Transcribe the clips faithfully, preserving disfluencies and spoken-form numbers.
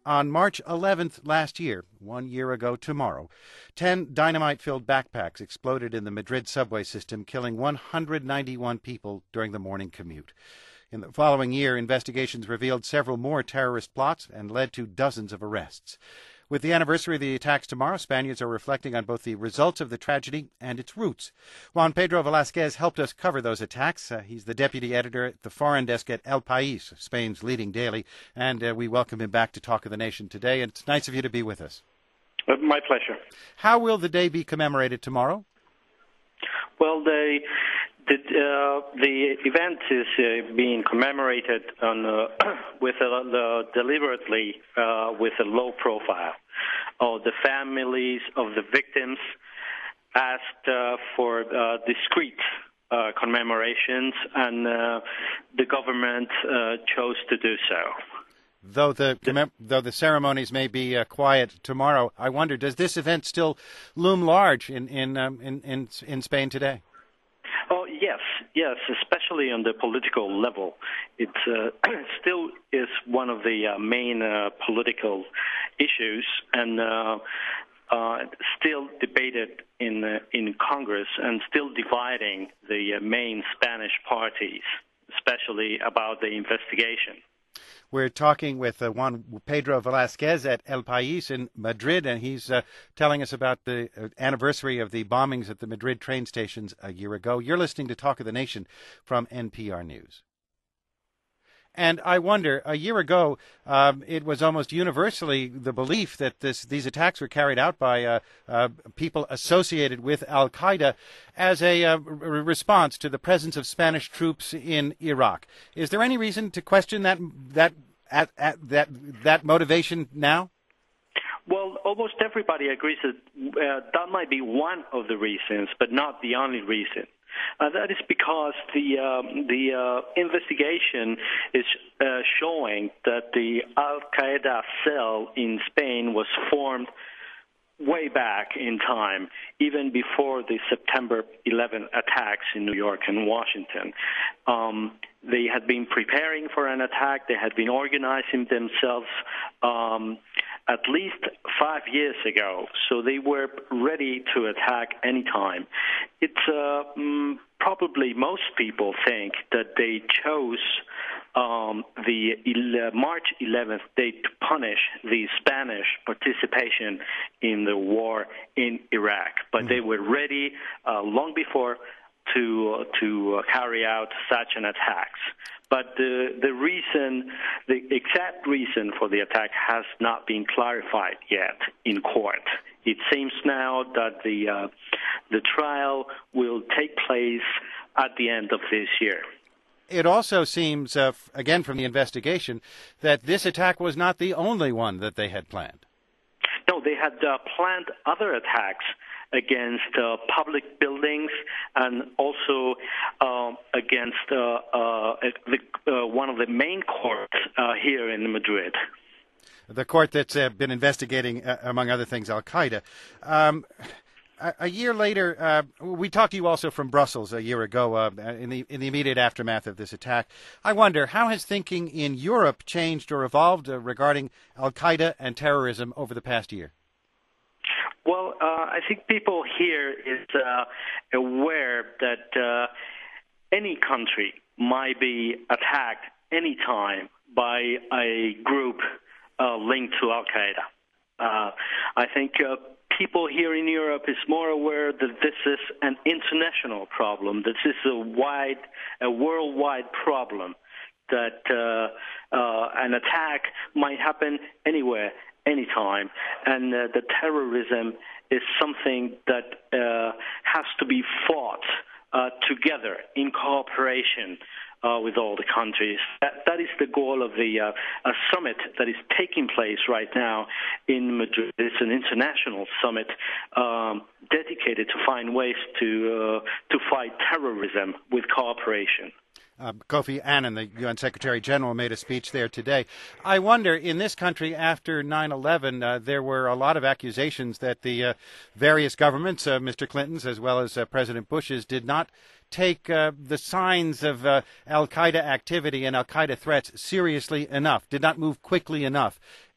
On March eleventh last year, one year ago tomorrow, ten dynamite-filled backpacks exploded in the Madrid subway system, killing one hundred ninety-one people during the morning commute. In the following year, investigations revealed several more terrorist plots and led to dozens of arrests. With the anniversary of the attacks tomorrow, Spaniards are reflecting on both the results of the tragedy and its roots. Juan Pedro Velázquez helped us cover those attacks. Uh, he's the deputy editor at the foreign desk at El País, Spain's leading daily, and uh, we welcome him back to Talk of the Nation today, and it's nice of you to be with us. Uh, my pleasure. How will the day be commemorated tomorrow? Well, the the, uh, the event is uh, being commemorated on, uh, with a, uh, deliberately uh, with a low profile. Oh, the families of the victims asked uh, for uh, discreet uh, commemorations, and uh, the government uh, chose to do so. Though the commem- though the ceremonies may be uh, quiet tomorrow, I wonder, does this event still loom large in in um, in, in in Spain today? Oh yes, yes, especially on the political level, it uh, still is one of the uh, main uh, political issues, and uh, uh, still debated in uh, in Congress, and still dividing the uh, main Spanish parties, especially about the investigation. We're talking with uh, Juan Pedro Velázquez at El País in Madrid, and he's uh, telling us about the uh, anniversary of the bombings at the Madrid train stations a year ago. You're listening to Talk of the Nation from N P R News. And I wonder, a year ago, um, it was almost universally the belief that this, these attacks were carried out by uh, uh, people associated with al-Qaeda as a uh, r- response to the presence of Spanish troops in Iraq. Is there any reason to question that that at, at, that that motivation now? Well, almost everybody agrees that uh, that might be one of the reasons, but not the only reason. Uh, that is because the um, the uh, investigation is uh, showing that the Al-Qaeda cell in Spain was formed way back in time, even before the September eleventh attacks in New York and Washington. Um, they had been preparing for an attack. They had been organizing themselves um, at least five years ago, so they were ready to attack any time. It's uh, mm, probably most people think that they chose um, the ele- March eleventh date to punish the Spanish participation in the war in Iraq, but mm-hmm. they were ready uh, long before to uh, to uh, carry out such an attacks. But the the reason, the exact reason for the attack has not been clarified yet in court. It seems now that the uh, the trial will take place at the end of this year. It also seems, uh, again from the investigation, that this attack was not the only one that they had planned. No, they had uh, planned other attacks against uh, public buildings, and also uh, against uh, uh, the, uh, one of the main courts uh, here in Madrid. The court that's uh, been investigating, uh, among other things, al-Qaeda. Um, a, a year later, uh, we talked to you also from Brussels a year ago uh, in the in the immediate aftermath of this attack. I wonder, how has thinking in Europe changed or evolved uh, regarding al-Qaeda and terrorism over the past year? Well, uh, I think people here is uh, aware that uh, any country might be attacked any time by a group uh, linked to al-Qaeda. Uh, I think uh, people here in Europe is more aware that this is an international problem, that this is a wide, a worldwide problem, that uh, uh, an attack might happen anywhere, anytime, and uh, the terrorism is something that uh, has to be fought uh, together in cooperation uh, with all the countries. That, that is the goal of the uh, a summit that is taking place right now in Madrid. It's an international summit um, dedicated to find ways to uh, to fight terrorism with cooperation. Uh, Kofi Annan, the U N Secretary General, made a speech there today. I wonder, in this country after nine eleven, uh, there were a lot of accusations that the uh, various governments, uh, Mister Clinton's as well as uh, President Bush's, did not take uh, the signs of uh, al-Qaeda activity and al-Qaeda threats seriously enough, did not move quickly enough.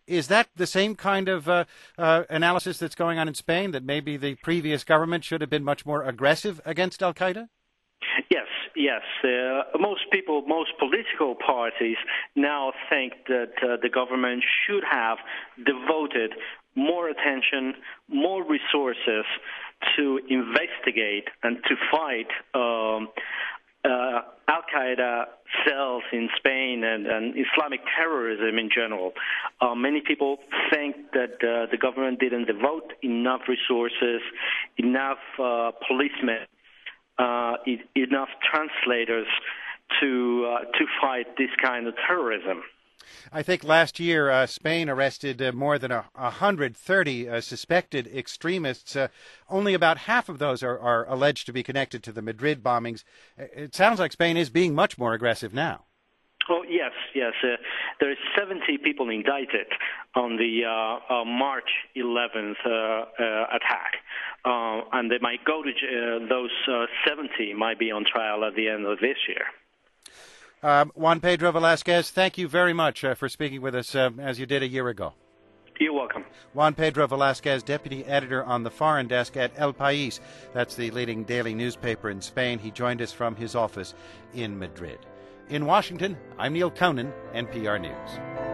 Is that the same kind of uh, uh, analysis that's going on in Spain, that maybe the previous government should have been much more aggressive against al-Qaeda? Yes, yes. Uh, most people, most political parties now think that uh, the government should have devoted more attention, more resources to investigate and to fight um, uh, al-Qaeda cells in Spain and, and Islamic terrorism in general. Uh, many people think that uh, the government didn't devote enough resources, enough uh, policemen, uh, e- enough translators to uh, to fight this kind of terrorism. I think last year uh, Spain arrested uh, more than a, one hundred thirty uh, suspected extremists. Uh, only about half of those are, are alleged to be connected to the Madrid bombings. It sounds like Spain is being much more aggressive now. Oh, yes, yes. Uh, there is seventy people indicted on the uh, uh, March eleventh uh, uh, attack. Uh, and they might go to, uh, those uh, seventy might be on trial at the end of this year. Um, Juan Pedro Velázquez, thank you very much uh, for speaking with us uh, as you did a year ago. You're welcome. Juan Pedro Velázquez, deputy editor on the foreign desk at El País. That's the leading daily newspaper in Spain. He joined us from his office in Madrid. In Washington, I'm Neil Conan, N P R News.